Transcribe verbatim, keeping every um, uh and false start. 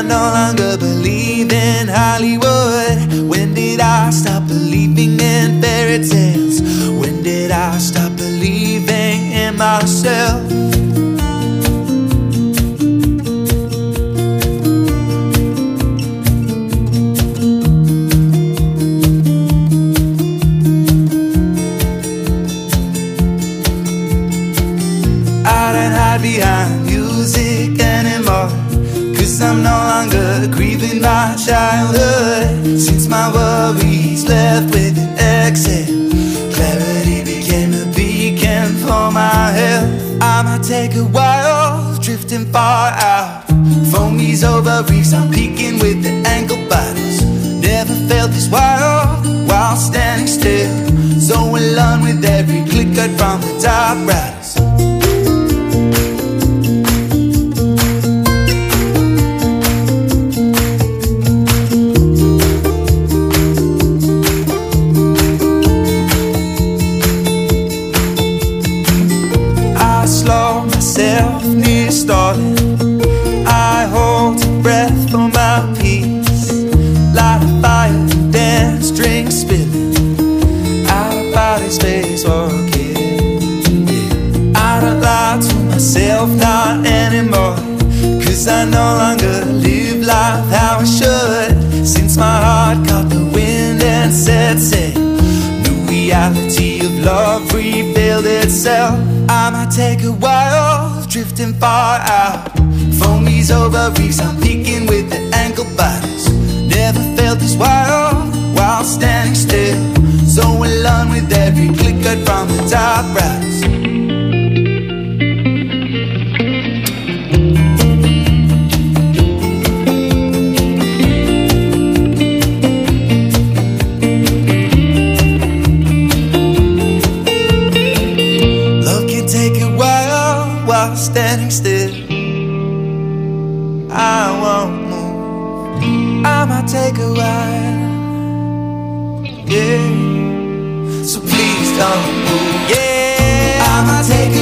no longer believe in Hollywood? When did I stop believing in fairy tales? When did I stop believing in myself? I don't hide behind music anymore, 'cause I'm no longer grieving my childhood. Since my worries left with an exhale, clarity became a beacon for my health. I might take a while, drifting far out. Foamies over reefs, I'm peaking with the ankle biters. Never felt this wild while standing still, so alone with every click out from the top riders. Slow myself near stalling. I hold a breath for my peace. Light a fire, dance, drink spilling. Out of body space for a kid. Yeah. I don't lie to myself, not anymore, 'cause I no longer live life how I should. Since my heart caught the wind and set sail, the reality of love revealed itself. I might take a while, drifting far out. Foamies over reefs, I'm peaking with the ankle biters. Never felt this wild while standing still, so alone with every click out from the top riders. Standing still, I won't move. I might take a while, yeah. So please don't move, yeah. I might take a